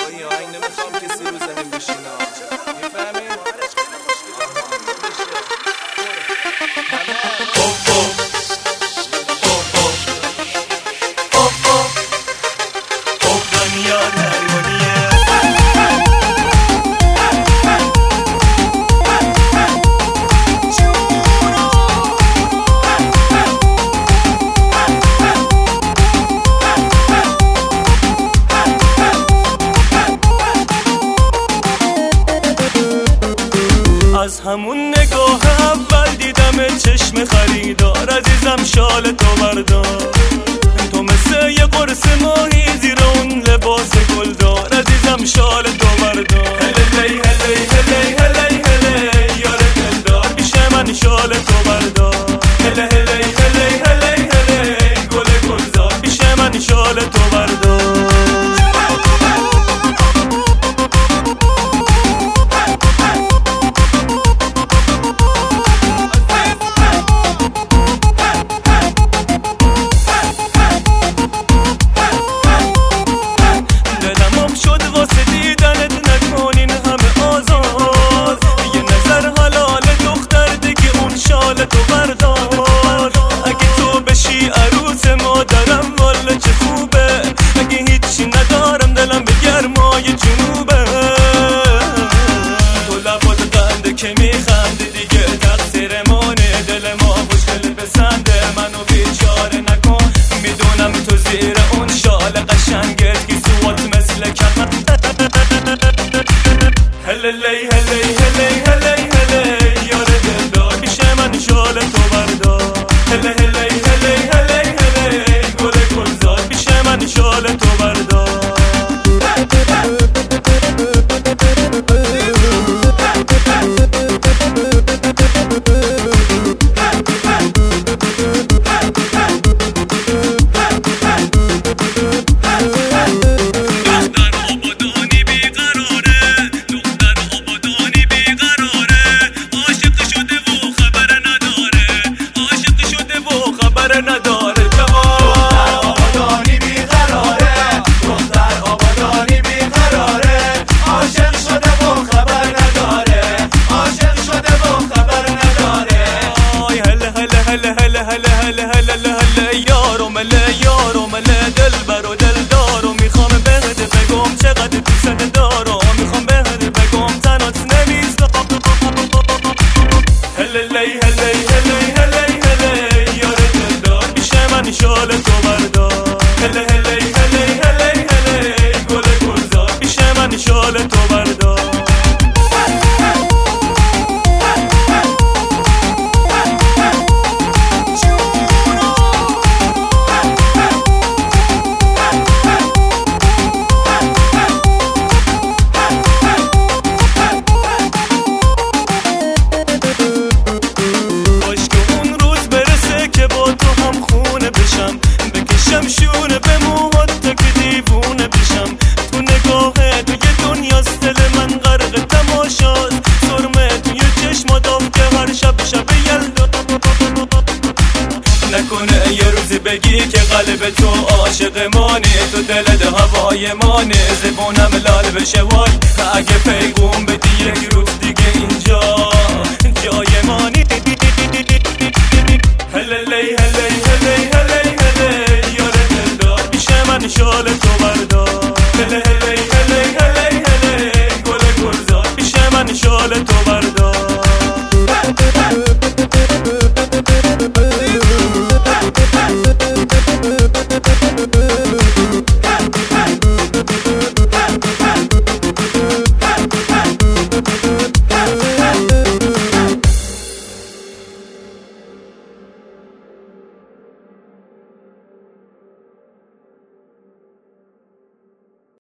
با این آهنگ نمیخوام کسی رو زمین بشینه. میفهمی؟ از همون نگاه اول دیدم چشم خریدار، عزیزم شال تو بردار. تو مثل یه قرص ماهی زیر اون لباس گلدار، عزیزم شال تو بردار. هلی هلی هلی هلی هلی یار دلدار، پیش من شال تو بردار. هلی هلی هلی هلی هلی گل گلزار، پیش من شال تو بردار. که میخنده دیگه تقصیر مانه، دل ما خوشگل بسنده، منو بیچاره نکن. میدونم تو زیر اون شال قشنگت کی سوات مثل کمن. هلی هلی هلی هلی هلی یار دلدار، پیش من شال تو بردار. هلی هلی هلی هلی هلی گل گلزار، پیش من شال تو بردار. یارو مله دلبر و دلدارو، میخوام بهت بگم چقدر دوست دارم، میخوام بهت بگم تنات نمیذارم. هلی هلی هلی هلی هلی یار دلدار، پیش من شال تو بردار. هلی هلی هلی هلی هلی گل گلزار، پیش من شال تو بردار. شونه به موهات تا که دیوونه بشم، تو نگاهه تو یه دنیاست، دل من غرق تماشاست. سرمه توی چشماتم که هر شب یلدا نکنه یه روزی بگی که قلب تو عاشق مانی، تو دلت هوای مانی، زبونم لال بشه وای اگه پیغوم بدی یک روز دیگه اینجا جای مانی. هلی هلی هلی هلی من شال تو بردار. هلی هلی هلی هلی هلی گل گلزار، پیش من شال تو بردار.